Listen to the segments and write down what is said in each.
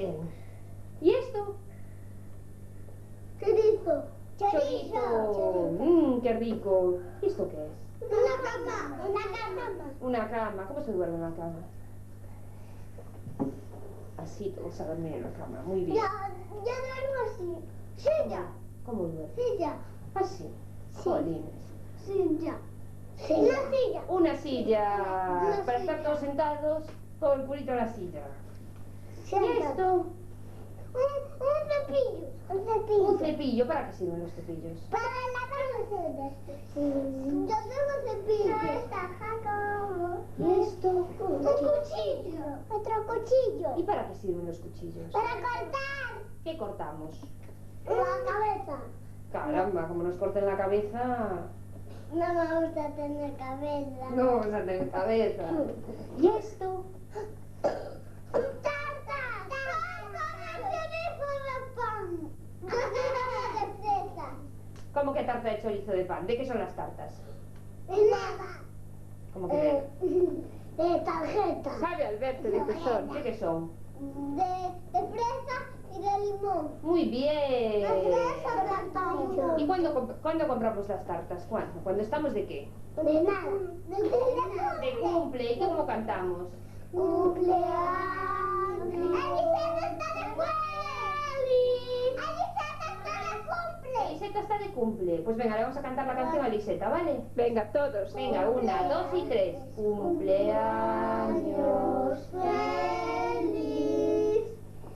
bien. ¿Y esto? Chorizo. Chorizo. Qué rico. ¿Y esto qué es? Una cama. Una cama. ¿Cómo se duerme en la cama? Así todos a dormir en la cama. Muy bien. Ya duermo así. Silla. ¿Cómo duerme? Silla. Así. Sí. Jolines. Silla. Una silla. Una silla. Una Para estar silla. todos sentados, todo el purito en la silla. ¿Y Siéntate. esto? Un cepillo. Un cepillo. ¿Para qué sirven los cepillos? Para lavar los dientes. Yo tengo cepillo. ¿Y esto? Un cuchillo. Otro cuchillo. ¿Y para qué sirven los cuchillos? Para cortar. ¿Qué cortamos? La cabeza. Caramba, como nos corten la cabeza... No me gusta tener cabeza. No vamos a tener cabeza. ¿Y esto? ¡Tarta! ¡Con de fresa! ¿Cómo que tarta de chorizo de pan? ¿De qué son las tartas? Nada. ¿Cómo que De tarjeta. ¿Sabe Alberto de qué son? ¿De qué son? De fresa y de limón. Muy bien. De fresa de tarta. ¿Y cuándo compramos las tartas? ¿Cuándo? ¿Cuándo estamos de qué? De nada. De cumple. ¿Y cómo cantamos? Cumpleaños. Eliseta está de cumple. Eliseta está de cumple. Pues venga, le vamos a cantar la canción a Eliseta, ¿vale? Venga, todos. Venga, 1, 2 y 3. Cumpleaños feliz.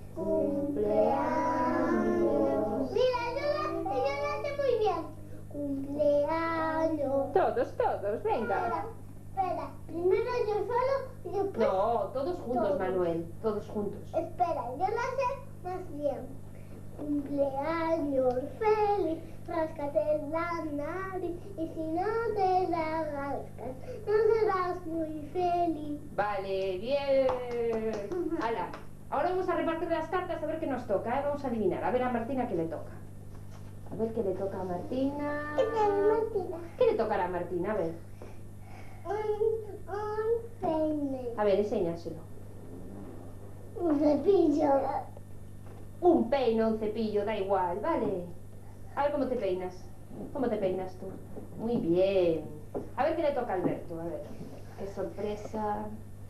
Cumpleaños. Mira, yo la sé muy bien. Cumpleaños. Todos, venga. Espera, primero yo solo y después... No, todos juntos, Todos. Manuel. Todos juntos. Espera, yo la sé más bien. Cumpleaños feliz, ráscate la nariz y si no te la rascas, no serás muy feliz. Vale, bien. Hala, ahora vamos a repartir las cartas a ver qué nos toca, ¿eh? Vamos a adivinar. A ver a Martina qué le toca. A ver qué le toca a Martina. ¿Qué tal, Martina? ¿Qué le tocará a Martina? A ver. Un peine. A ver, enséñaselo. Un cepillo. Un peine o un cepillo, da igual, vale. A ver cómo te peinas. ¿Cómo te peinas tú? Muy bien. A ver qué le toca a Alberto, a ver. Qué sorpresa.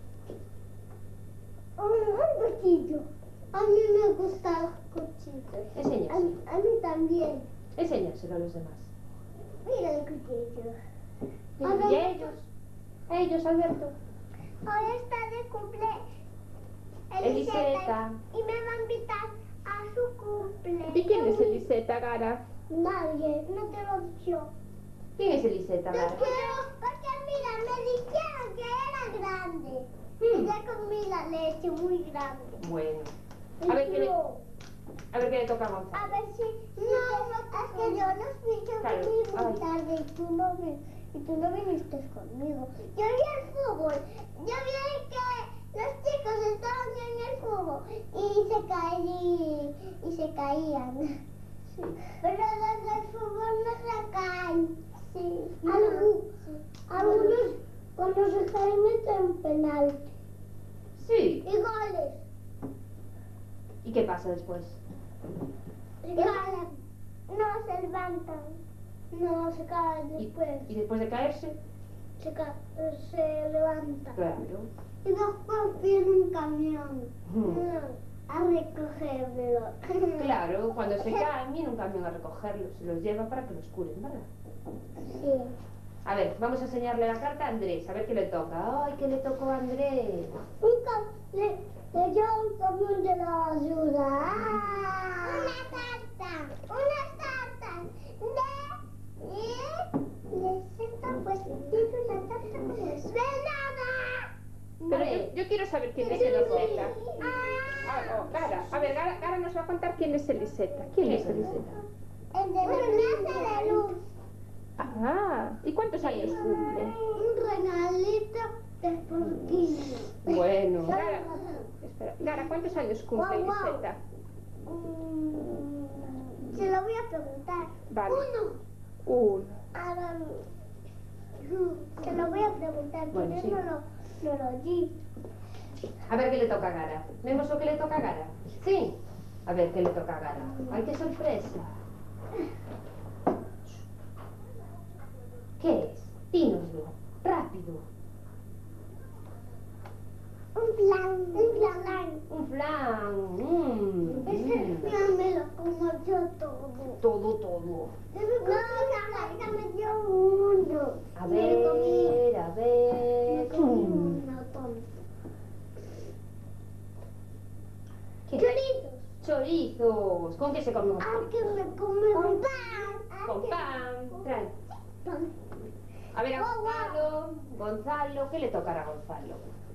Un cuchillo. A mí me gustan los cuchillos. Enséñaselo. A mí también. Enséñaselo a los demás. Mira el cuchillo. ¿Y a ellos? A ellos, Alberto. Hoy está de cumple Eliseta. y me va a invitar a su cumple. ¿Y quién es Eliseta, Gara? Nadie, no te lo he dicho. ¿Quién es Eliseta? Yo Gara? quiero, porque mira, me dijeron que era grande. Y ya comí la leche muy grande. Bueno. Y A ver qué le, yo, a ver qué le toca a Gonzalo. a ver si... No, es que yo los vi que Claro, vení ay. muy tarde y tú no viniste conmigo. Yo vi el fútbol. Yo vi que los chicos estaban en el fútbol y se caían. Sí. Pero los del fútbol no se caen. Sí. Algunos cuando se caen meten penalti. Sí. Y goles. ¿Y qué pasa después? Se caen. No se levantan. No se caen después. ¿Y después de caerse? Se levantan. Claro. Y después viene un camión Mm. a recogerlo. Claro, cuando se caen viene un camión a recogerlos, se los lleva para que los curen, ¿verdad? Sí. A ver, vamos a enseñarle la carta a Andrés, a ver qué le toca. ¡Ay, qué le tocó a Andrés! Le lleva un camión de la basura. Una tarta. Le siento pues una tarta como es. ¡De nada! Pero yo quiero saber quién es Eliseta. Gara. A ver, Gara nos va a contar quién es Eliseta. ¿Quién es Eliseta? El de la casa de luz. Ah, ¿y cuántos años cumple? Un regalito deportivo. Bueno. Gara, espera, Gara, ¿cuántos años cumple Guau, guau. Eliseta? Se lo voy a preguntar. Vale. Uno. Se lo voy a preguntar, Bueno, porque sí. no lo di. A ver qué le toca a Gara. ¿Vemos lo que le toca a Gara? Sí. A ver qué le toca a Gara. ¡Ay, qué sorpresa! ¿Qué es? Dínoslo. Rápido. Un flan. Un flan. Un flan. Ese flan me lo como yo todo. Todo. No, ya me dio uno. A Me lo comí. ver. Me comí uno, tonto. ¿Qué? Chorizos. Chorizos. ¿Con qué se come un Ah, chorizo? que me come con pan. Con pan. Trae. Pan. A ver, a Gonzalo. Gonzalo, ¿qué le tocará a Gonzalo?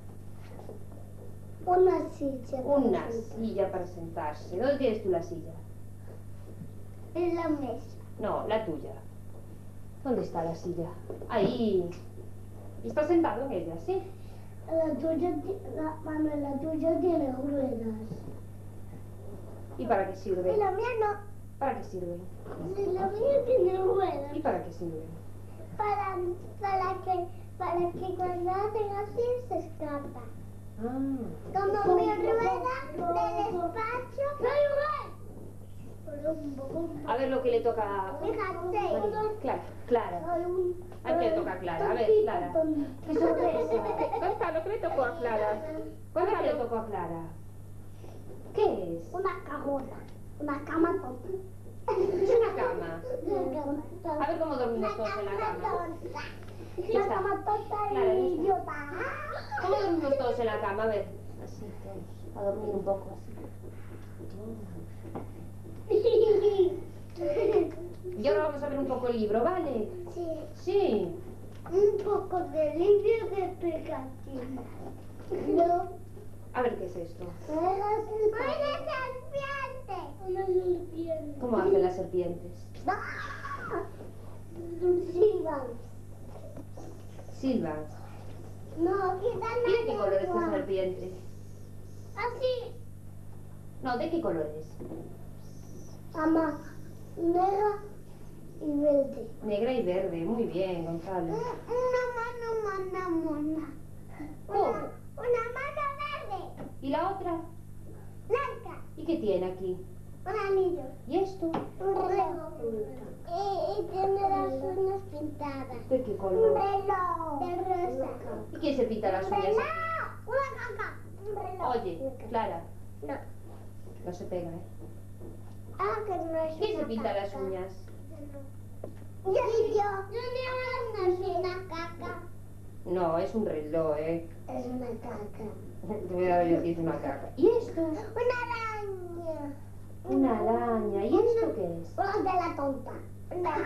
Una silla. Una silla para sentarse. ¿Dónde tienes tú la silla? En la mesa. No, la tuya. ¿Dónde está la silla? Ahí. ¿Y está sentado en ella, sí? La tuya tiene ruedas. ¿Y para qué Y sirve? la mía no. ¿Para qué sirve? Y la mía tiene ruedas. ¿Y para qué sirve? Para que cuando hacen así se escapa. Ah. Como mi rueda del despacho. A ver lo que le toca a Fíjate. Clara. A ver qué le toca a Clara. A ver, Clara. ¡Qué sorpresa! Gonzalo, ¿qué le tocó a Clara? A ver qué le tocó a Clara. ¿Qué es? Una camota. Una cama tonta. Es una cama. A ver cómo dormimos todos en la cama. Una cama tonta Clara, ya y está. idiota. ¿Cómo dormimos todos en la cama? A ver. Así, todos. A dormir un poco así. Y ahora vamos a ver un poco el libro, ¿vale? Sí. Sí. Un poco de libro de pegatina. No. A ver qué es esto. Una serpiente. Una serpiente. ¿Cómo hacen las serpientes? Silban. Silban. No, quitan ¿Y de qué color es esta serpiente? Así. No, ¿de qué color es? Ama, negra y verde. Negra y verde. Muy bien, Gonzalo. Una mona. ¿Cómo? Una mano verde. ¿Y la otra? Blanca. ¿Y qué tiene aquí? Un anillo. ¿Y esto? Un reloj. Y tiene las uñas pintadas. ¿De qué Un color? reloj. De rosa. ¿Y quién se pinta las Un uñas? reloj. Una caca. Un reloj. Oye, Clara, No. no se pega, ¿eh? Ah, que no es ¿Quién se una pinta las caca. uñas? Yo. No es una caca. No, es un reloj, ¿eh? Es una caca. Te voy a dar yo que es una caca. ¿Y esto? Una araña. Una araña. ¿Y esto qué es? Una de la tonta. Una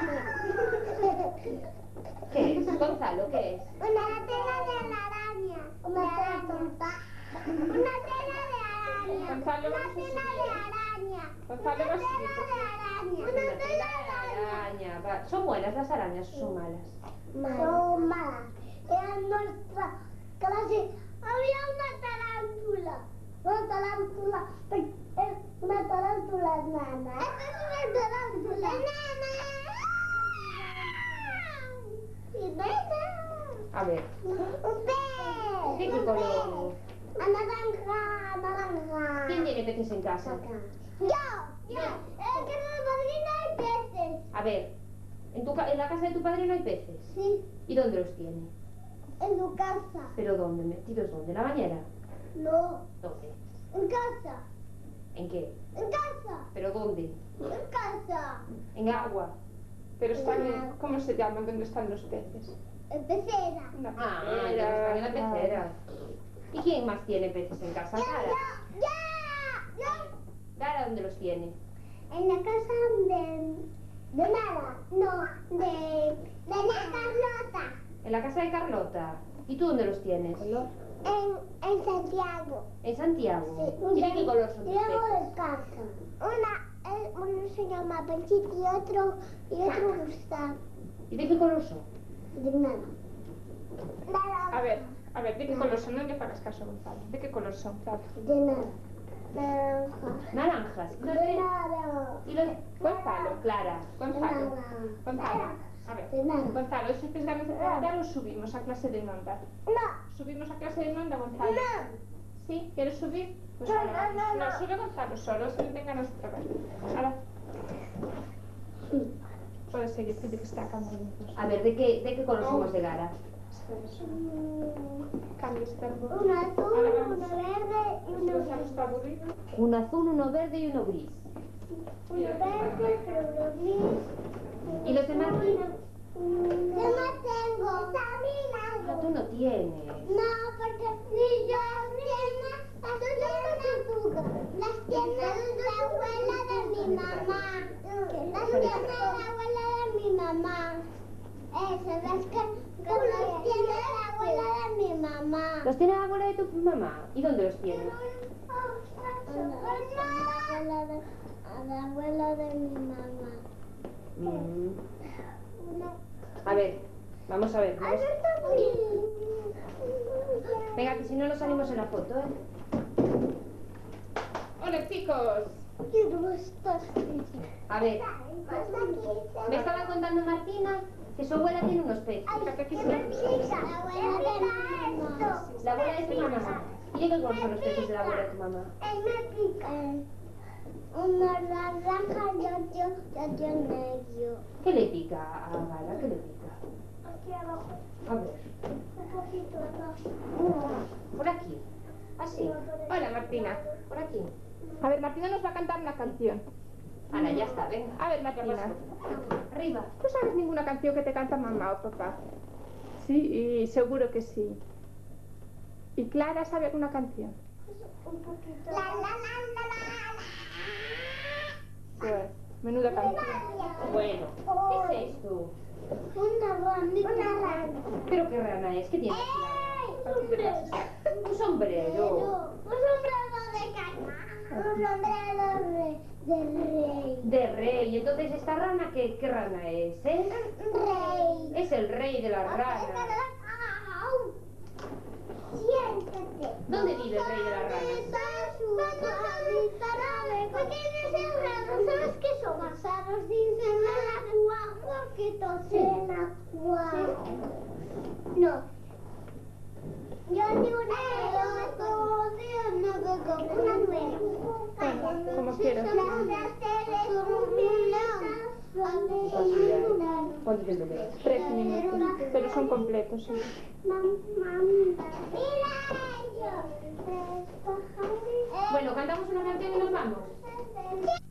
¿Qué es? Gonzalo, ¿qué es? Una tela de la araña. Una tela tonta. Una tela de araña. Gonzalo, Una vamos a tela subir. de araña. Gonzalo, Una vas a subir, tela por de favor. araña. Una tela de araña. Va. ¿Son buenas las arañas o son malas? Son malas. En nuestra clase había una tarántula. Una tarántula. Una tarántula nana. Esta es una tarántula. Y nena. A ver. Un pez. ¿De qué color? Naranja. ¿Quién tiene peces en casa? Yo. Que en mi madrina hay peces. A ver, ¿en la casa de tu padre no hay peces? Sí, ¿Y dónde los tiene? en tu casa. ¿Pero dónde? ¿Metidos dónde? ¿En la bañera? No, ¿Dónde? en casa. ¿En qué? En casa. ¿Pero dónde? En casa. ¿En agua? Pero están en, ¿cómo se llaman? ¿Dónde están los peces? En pecera. Una Ah, pecera. están en la pecera. ¿Y quién más tiene peces en casa? Gara. Yo. Gara, ¿dónde los tiene? En la casa de nada. No, de la Carlota. En la casa de Carlota. ¿Y tú dónde los tienes? En Santiago. En Santiago. Sí. ¿Y de qué color son tus Luego peces? de casa. Uno se llama Panchito y otro Gustavo. ¿Y de qué color son? De nada. A ver, ¿de qué color son? No le hagas caso, Gonzalo. ¿De qué color son? Claro. De nada. Naranja. Naranjas. ¿Y los De de- nada. ¿Y los Gonzalo. Clara? Gonzalo. Gonzalo. A ver. De nada. Gonzalo, si tienes ganas de ya lo subimos a clase de nonda. No. Subimos a clase de nonda, Gonzalo. No. ¿Sí? ¿Quieres subir? Pues ahora vamos. No, sube Gonzalo solo, si no tengan ganas de trabajar. Ahora. Puedes seguir, que está cambiando. A ver, ¿de qué color somos de Gara? Cambio este árbol. Un azul, uno verde y uno Gonzalo está aburrido. Un azul, uno verde y uno gris. Uno verde, pero uno gris. ¿Y los demás? Yo no tengo. Ah, tú no tienes. No, porque ni yo tiene las tiene la abuela de mi mamá. Las tiene la abuela de mi mamá. Eso, las tiene la abuela de mi mamá. ¿Los tiene la abuela de tu mamá? ¿Y dónde los tiene? A la abuela de mi mamá. A ver, vamos a ver. Venga, que si no nos salimos en la foto, ¿eh? Hola, chicos. A ver, me estaba contando Martina que su abuela tiene unos peces. Fíjate aquí La abuela de mi mamá. La abuela de tu mamá. ¿Y de qué color son los peces de la abuela de tu mamá? Él me pica. Uno naranja y otro negro. ¿Qué le pica a Gara? ¿Qué le pica? Aquí abajo. A ver, Un poquito abajo. por aquí. Así, Hola, Martina. por aquí. A ver, Martina nos va a cantar una canción. Ahora ya está, venga. A ver, Martina. Arriba. ¿Tú sabes ninguna canción que te canta mamá o papá? Sí, y seguro que sí. ¿Y Clara sabe alguna canción? Un poquito. La. Pues, menuda canción. Bueno, ¿qué es esto? Una rana. ¿Pero qué rana es? ¿Qué tiene? Un sombrero. Un sombrero de caca. Un sombrero de rey. De rey. Entonces, ¿esta rana qué rana es, eh? Rey. Es el rey de las ranas. Au. Siéntate. ¿Dónde vive el rey de las ranas? ¿Sabes qué son? Pájaros dicen agua porque tosen agua. No. Yo digo una nueva. Como quieras. ¿Cuántos minutos? 3 minutos. Pero son completos, sí. Bueno, cantamos una canción y nos vamos.